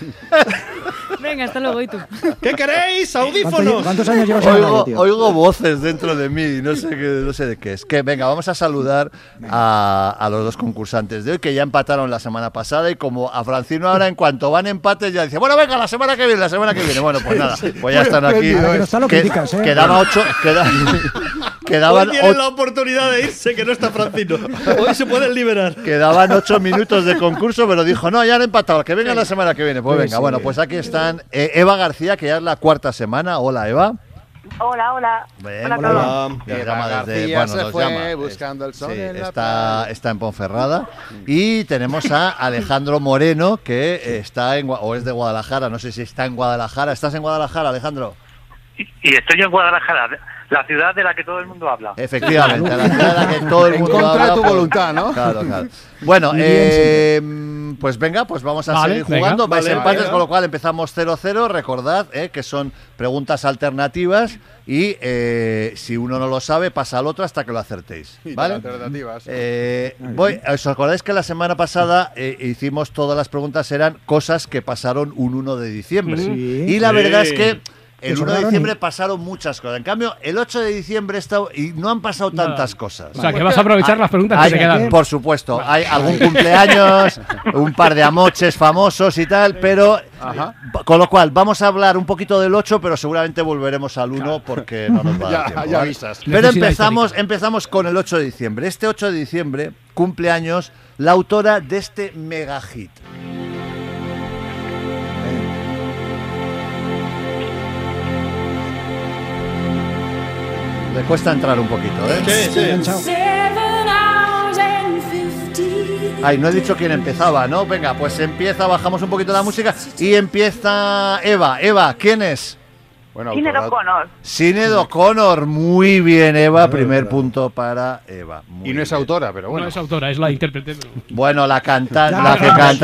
Venga, hasta luego, ¿y tú? ¿Qué queréis? ¿Cuánto- ¡Audífonos! ¿Cuántos años llevas en la radio, Oigo, tío? oigo voces dentro de mí y no sé, qué, no sé de qué es. Que venga, vamos a saludar a, a los dos concursantes de hoy que ya empataron la semana pasada y como a Francino ahora en cuanto van empates ya dice, bueno, venga, la semana que viene, la semana que viene. Bueno, pues nada, pues ya están aquí. Ahora que no está lo Que- criticas, ¿eh? Quedaba ocho, queda- Hoy quedaban, tienen o- la oportunidad de irse, que no está Francino. Hoy se pueden liberar. quedaban ocho minutos de concurso, pero dijo, no, ya han empatado, que vengan la semana que viene. Pues Sí, venga, sí. bueno, pues aquí están eh, Eva García, que ya es la cuarta semana. Hola, Eva. Hola, hola. Bien, Hola a hola. todos. Nos Eva llama desde, García bueno, se nos fue llama. buscando el sol Sí, en la está, playa. está en Ponferrada. Y tenemos a Alejandro Moreno, que está en, Gua- o es de Guadalajara, no sé si está en Guadalajara. ¿Estás en Guadalajara, Alejandro? Y estoy en Guadalajara, la ciudad de la que todo el mundo habla. Efectivamente, la ciudad de la que todo el En mundo contra de habla, tu pues- voluntad, ¿no? Claro, claro. Bueno, Muy bien, eh, pues venga, pues vamos a Vale, seguir venga. jugando. Vais Vale, empates, venga. con lo cual empezamos cero cero. Recordad eh, que son preguntas alternativas y eh, si uno no lo sabe, pasa al otro hasta que lo acertéis. Y ¿Vale? alternativas. Eh, voy, ¿Os acordáis que la semana pasada eh, hicimos todas las preguntas eran cosas que pasaron un uno de diciembre? Sí. Y la Sí. verdad es que el Eso uno de raro, diciembre ni- pasaron muchas cosas. En cambio, el ocho de diciembre está y no han pasado Nada. tantas cosas. O sea, que vas a aprovechar las preguntas Hay- que te quedan. Por supuesto, hay algún cumpleaños, un par de amoches famosos y tal, pero Ajá. con lo cual vamos a hablar un poquito del ocho, pero seguramente volveremos al uno porque no nos va a dar Ya- tiempo, ya ¿vale? avisas. Pero Necesidad empezamos, histórica. empezamos con el ocho de diciembre. Este ocho de diciembre cumpleaños la autora de este mega hit. te cuesta entrar un poquito, ¿eh? Sí, sí. Ay, no he dicho quién empezaba, ¿no? Venga, pues empieza, bajamos un poquito la música y empieza Eva. Eva, ¿quién es? Bueno, Sinéad O'Connor. Sinéad O'Connor, muy bien, Eva. Primer punto para Eva. Muy y no es bien. autora, pero bueno. No es autora, es la intérprete. Pero... Bueno, la cantante, la que canta.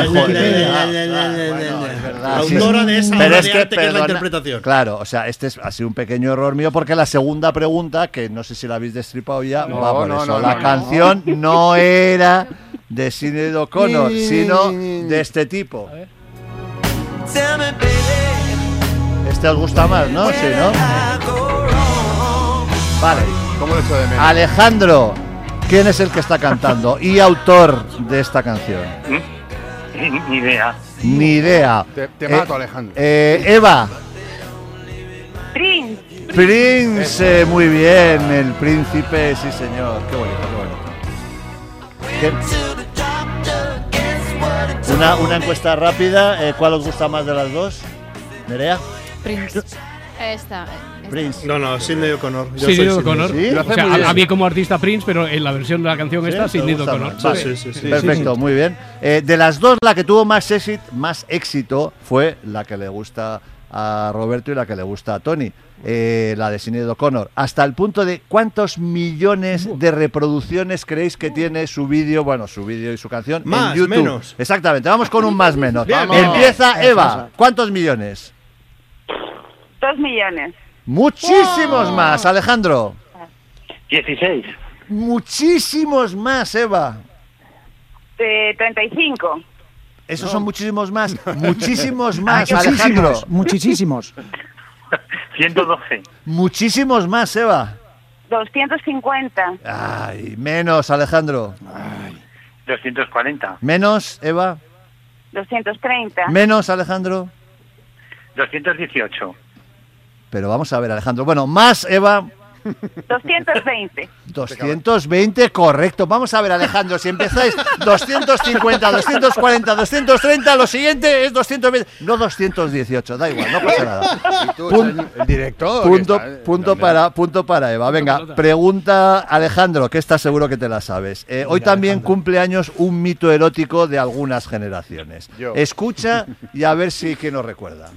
La autora de esa obra de arte que es la interpretación. Claro, o sea, este es, ha sido un pequeño error mío porque la segunda pregunta, que no sé si la habéis destripado ya, No, va por no, eso. no, la no, canción no. no era de Sinéad O'Connor, sino de este tipo. Este os gusta más, ¿no? Sí, ¿no? Vale. ¿Cómo lo echo de menos? Alejandro, ¿quién es el que está cantando y autor de esta canción? Ni, ni idea. Ni idea. Te, te Eh, mato, Alejandro. eh, Eva. Prince. Prince, eh, muy bien, el príncipe, sí señor. Qué bonito, qué bonito. ¿Qué? Una, una encuesta rápida, eh, ¿cuál os gusta más de las dos? ¿Nerea? Prince. Esta. Prince. No, no, Sinéad O'Connor. Yo Sinéad soy O'Connor. Sinéad. ¿Sí? O sea, a, a mí como artista Prince, pero en la versión de la canción ¿Sí? esta, ¿Te Sinéad gusta O'Connor. más? Vale. Sí, sí, sí. Perfecto, Sí, sí. muy bien. Eh, de las dos, la que tuvo más éxito, más éxito fue la que le gusta a Roberto y la que le gusta a Tony, eh, la de Sinéad O'Connor. Hasta el punto de ¿cuántos millones de reproducciones creéis que tiene su vídeo, bueno, su vídeo y su canción Más, en YouTube? menos. Exactamente, vamos con un más menos. Bien, Vamos. bien. Empieza Eso, Eva. eso. ¿Cuántos millones? Dos millones. Muchísimos más, Alejandro. dieciséis. Muchísimos más, Eva. De treinta y cinco. Esos son muchísimos más. Muchísimos más, Muchísimos, Alejandro. muchísimos. ciento doce. Muchísimos más, Eva. doscientos cincuenta. Ay, menos, Alejandro. doscientos cuarenta. Menos, Eva. doscientos treinta. Menos, Alejandro. doscientos dieciocho. Pero vamos a ver, Alejandro. Bueno, más, Eva. doscientos veinte. doscientos veinte, correcto. Vamos a ver, Alejandro, si empezáis doscientos cincuenta, doscientos cuarenta, doscientos treinta, lo siguiente es doscientos veinte, no doscientos dieciocho, da igual, no pasa nada. ¿Y tú, el, el director? Punto, que está, eh, punto, ¿dónde? para, punto para Eva. Venga, pregunta Alejandro, que estás seguro que te la sabes. Eh, hoy también cumple años un mito erótico de algunas generaciones. Yo. Escucha y a ver si quién nos recuerda.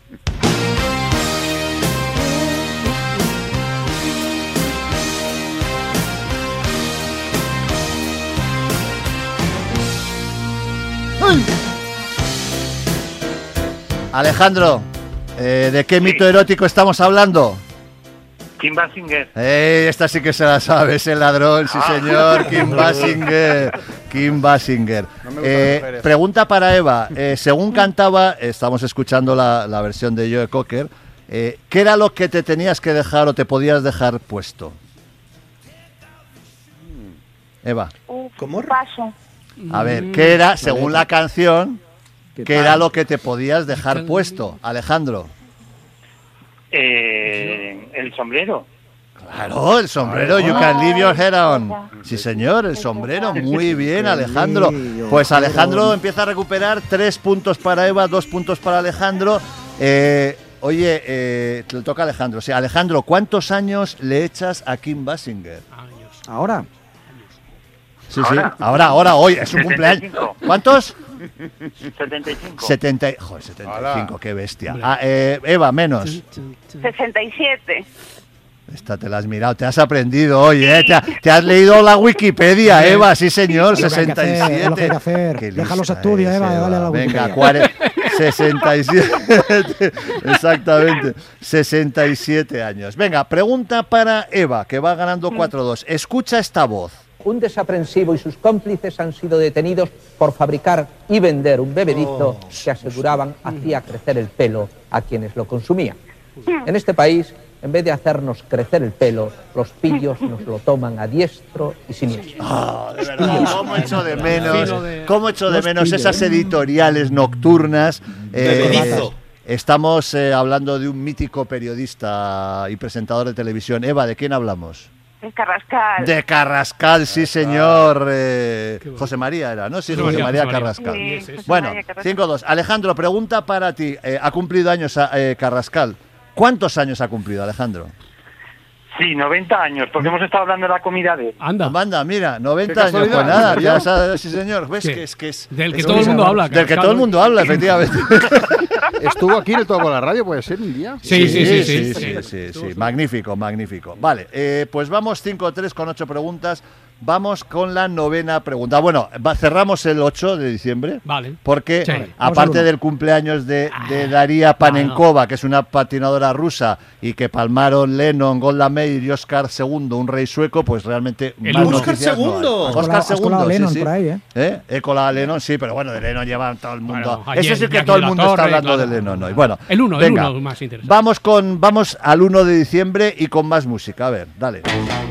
Alejandro, eh, ¿de qué mito erótico estamos hablando? Kim Basinger. Eh, esta sí que se la sabe, es el ladrón, sí señor, Kim Basinger. Kim Basinger. No me gustan Eh, las mujeres. pregunta para Eva, eh, según cantaba, estamos escuchando la, la versión de Joe Cocker, eh, ¿qué era lo que te tenías que dejar o te podías dejar puesto? Eva, ¿Cómo? Paso. a ver, ¿qué era, según la canción, qué era lo que te podías dejar puesto? Alejandro. Eh, el sombrero. Claro, el sombrero, you can leave your head on. Sí, señor, el sombrero, muy bien, Alejandro. Pues Alejandro empieza a recuperar tres puntos para Eva, dos puntos para Alejandro. Eh, oye, eh, te toca a Alejandro. Sí, Alejandro, ¿cuántos años le echas a Kim Basinger? Ahora. Sí, sí, ahora, ahora, hoy, es un cumpleaños. ¿Cuántos? setenta y cinco. setenta, joder, setenta y cinco, qué bestia. Ah, eh, Eva, menos. sesenta y siete. Esta te la has mirado, te has aprendido hoy, ¿eh? Te, ha- te has leído la Wikipedia, Eva, sí señor, Es lo que hay que sesenta y hacer, es lo que hay siete. que hacer. Qué Deja los lista estudios, es, Eva, dale a la Venga, Wikipedia. cuare- sesenta y siete, exactamente, sesenta y siete años. Venga, pregunta para Eva, que va ganando cuatro dos. Escucha esta voz. Un desaprensivo y sus cómplices han sido detenidos por fabricar y vender un bebedizo que aseguraban hacía crecer el pelo a quienes lo consumían. En este país, en vez de hacernos crecer el pelo, los pillos nos lo toman a diestro y siniestro. Ah, de verdad, cómo echo de menos, Fino de- cómo echo de Los menos pillos. esas editoriales nocturnas. Bebedizo. Estamos eh, hablando de un mítico periodista y presentador de televisión. Eva, ¿de quién hablamos? El Carrascal. De Carrascal, sí señor. eh, José María era, ¿no? Sí, José José María, María José María. Carrascal. Sí, José Bueno, María Carrascal. cinco dos. Alejandro, pregunta para ti. Eh, ha cumplido años eh, Carrascal. ¿Cuántos años ha cumplido, Alejandro? Sí, noventa años, porque hemos estado hablando de la comida de él. Anda. Anda, mira, noventa años. Pues nada, ya sabes, sí señor. ¿Ves ¿Qué? que es que es Del que es todo el mundo habla. Del que todo el mundo habla, efectivamente. ¿Estuvo aquí en el Todo por la Radio, puede ser, un día? Sí, sí, sí. sí, sí, sí, sí, sí. Magnífico, magnífico. Vale, eh, pues vamos cinco tres con ocho preguntas. Vamos con la novena pregunta. Bueno, va, cerramos el ocho de diciembre. Vale. Porque, Sí. aparte del cumpleaños de, de Daria Panenkova, que es una patinadora rusa, y que palmaron Lennon, Golda Meir y Oscar segundo, un rey sueco, pues realmente El más uno. ¡Oscar noticias no hay. segundo! Oscar Has colado- has segundo, colado a sí, Lennon sí. por ahí, ¿eh? ¿Eh? He colado a Lennon, sí, pero bueno, de Lennon lleva todo el mundo. Bueno, Ese es el que ayer todo el Jackie mundo de la está Torre, hablando claro. de Lennon hoy. Bueno, El uno, el venga, uno más interesante. Vamos, con, vamos al uno de diciembre y con más música. A ver, dale.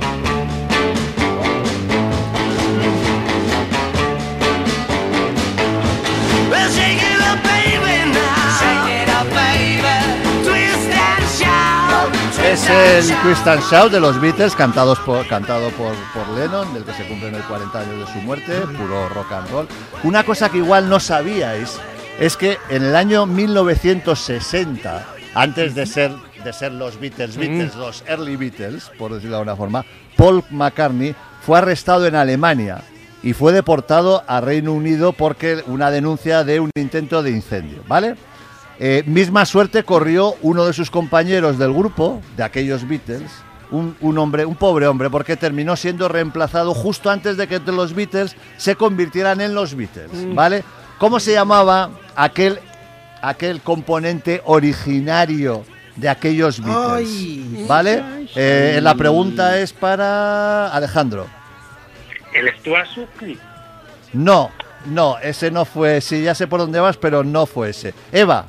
Es el Twist and Shout de los Beatles, cantados por, cantado por, por Lennon, del que se cumplen el cuarenta años de su muerte, puro rock and roll. Una cosa que igual no sabíais es que en el año mil novecientos sesenta, antes de ser, de ser los Beatles, Beatles, los early Beatles, por decirlo de alguna forma, Paul McCartney fue arrestado en Alemania y fue deportado a Reino Unido porque una denuncia de un intento de incendio, ¿vale? Eh, misma suerte corrió uno de sus compañeros del grupo, de aquellos Beatles, un, un hombre, un pobre hombre, porque terminó siendo reemplazado justo antes de que los Beatles se convirtieran en los Beatles, ¿vale? ¿Cómo se llamaba aquel, aquel componente originario de aquellos Beatles? Ay. ¿Vale? Eh, la pregunta es para Alejandro. El Stuart Sutcliffe. No, no, ese no fue. Sí, ya sé por dónde vas, pero no fue ese. Eva.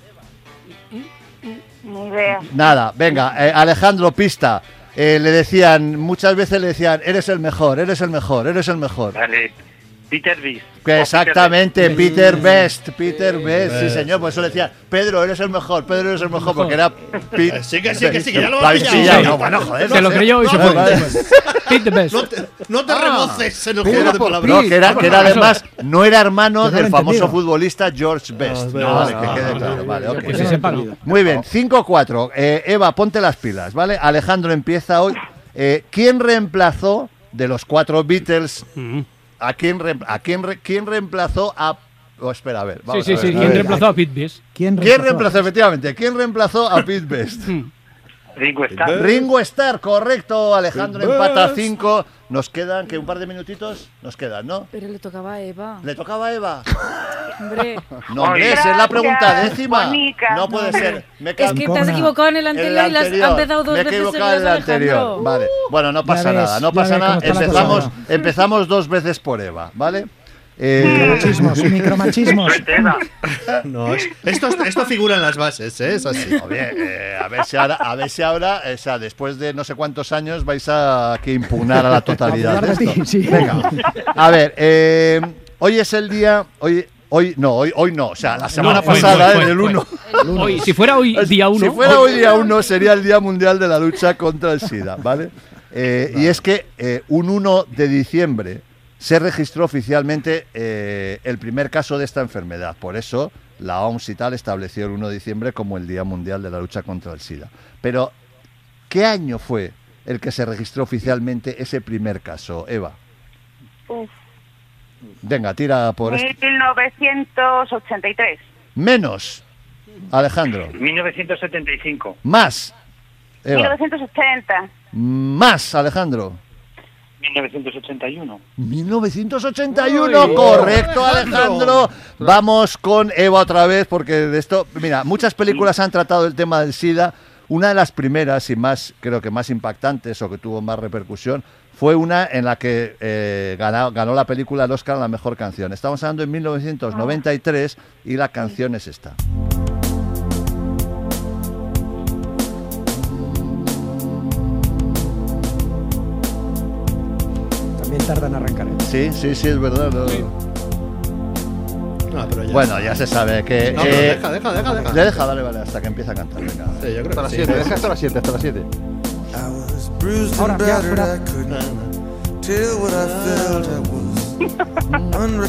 Ni idea. Nada, venga, eh, Alejandro, pista. Eh, le decían, muchas veces le decían, eres el mejor, eres el mejor, eres el mejor. Vale. Peter Beast. Que exactamente, Peter Peter Best, Peter Best, sí señor, por eso le decía, Pedro, eres el mejor, Pedro, eres el mejor, porque era... Pi- Sí, que sí, que sí, que ya lo Lo habéis habéis pillado. pillado. No, bueno, joder. Se lo no sé. creyó y se No, fue. vale. Pete the Best. No te, no te Ah. remoces en el Pero juego de por palabras. No, que era, que era además, no era hermano Yo no lo del he famoso entendido. futbolista George Best. Ah, No, vale, ah, que quede ah, claro, vale, ok. Que se sepa, ¿no? Muy bien, cinco cuatro. Eh, Eva, ponte las pilas, ¿vale? Alejandro empieza hoy. Eh, ¿Quién reemplazó de los cuatro Beatles? Mm. ¿A quién, re- a quién, re- quién reemplazó a... Oh, espera, a ver. Sí, Vamos sí, a ver, sí. a ¿Quién ver. reemplazó a Pete Best? ¿Quién ¿Quién reemplazó? reemplazó, efectivamente? ¿Quién reemplazó a Pete Best? Ringo Starr. Ringo Starr, correcto. Alejandro Pete empata Best. cinco. Nos quedan, que un par de minutitos nos quedan, ¿no? Pero le tocaba a Eva. ¿Le tocaba a Eva? Hombre, No, hombre, esa es la pregunta Gracias, décima. Bonica. No puede ser. Me he es que te has Cancona. equivocado en el en el anterior y las anterior. has empezado dos Me he veces equivocado en el seguidas, anterior. Alejandro. Vale. Bueno, no pasa ves, nada, no ya pasa ves nada. cómo está la Empezamos, cosa empezamos dos veces por Eva, ¿vale? Eh, Machismos, micromachismos. Suerte, Eva. No, es- esto, esto figura en las bases, ¿eh? Es así. Oye, eh, a ver si ahora, a ver si ahora, o sea, después de no sé cuántos años vais a que impugnar a la totalidad A de hablar de esto. ti, sí. Venga, a ver, eh, hoy es el día, hoy, hoy no, hoy, hoy no, o sea, la semana No, fue, pasada, fue, en el fue, uno. Hoy, si fuera hoy día uno. Si fuera hoy día uno, sería el Día Mundial de la Lucha contra el SIDA, ¿vale? Eh, y es que eh, un uno de diciembre se registró oficialmente eh, el primer caso de esta enfermedad. Por eso la O M S y tal estableció el uno de diciembre como el Día Mundial de la Lucha contra el SIDA. Pero, ¿qué año fue el que se registró oficialmente ese primer caso, Eva? Uf. Venga, tira por esto. mil novecientos ochenta y tres. Menos, Alejandro. mil novecientos setenta y cinco. Más, mil Eva. novecientos ochenta. Más, Alejandro. mil novecientos ochenta y uno. mil novecientos ochenta y uno, correcto, Alejandro. Vamos con Eva otra vez, porque de esto, mira, muchas películas han tratado el tema del SIDA. Una de las primeras y más, creo que más impactantes o que tuvo más repercusión, fue una en la que eh, ganó, ganó la película el Oscar a la mejor canción. Estamos hablando en mil novecientos noventa y tres y la canción es esta. También tardan en arrancar. ¿eh? Sí, sí, sí, es verdad. ¿no? Ah, pero ya Bueno, está. ya se sabe que... No, pero eh, deja, deja, deja, deja. Le deja, vale, vale, hasta que empiece a cantar. Venga. Sí, yo creo Hasta las que siete, sí. deja hasta las siete, hasta las siete. Ahora, ya, espera.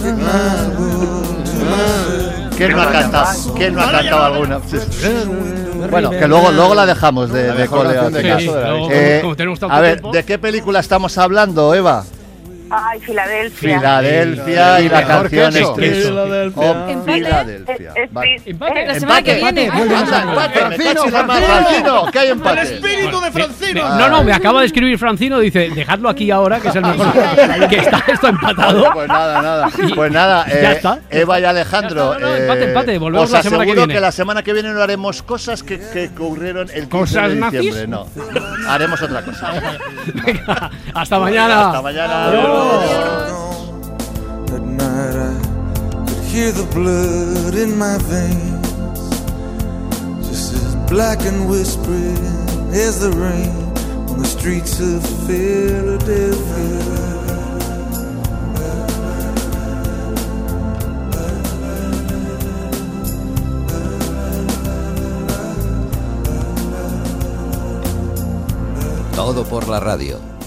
¿Quién no ha cantado? ¿Quién no ha cantado alguna? Sí. Bueno, que luego, luego la dejamos de, La de mejor coleo. canción de Sí, caso de la luego, Eh, como tenemos tanto a ver, tiempo. ¿de qué película estamos hablando, Eva? Ay, Filadelfia. Filadelfia y la Mejor que canción eso. Expreso. Filadelfia. Oh, Empate. Filadelfia. Es- es- Vale. Empate. La semana que Empate, viene. vuelve a Anda, salir. empate, me Francino, cacho en la mar, Francino. Francino, que hay El empate. espíritu de Francino. No, no, me acaba de escribir Francino, dice, dejadlo aquí ahora, que es el mejor. Que está esto empatado. Pues nada, nada. Pues nada, Ya eh, está. Eva y Alejandro. Ya está, no, no, empate, empate, volvemos os la semana que aseguro viene. que la semana que viene no haremos cosas que, que ocurrieron el quince ¿Cosas de nazis? diciembre. No, haremos otra cosa. Venga, hasta mañana. Hasta mañana. At night I could hear the blood in my veins, just as black and whispering as the rain on the streets of Philadelphia. Todo por la radio.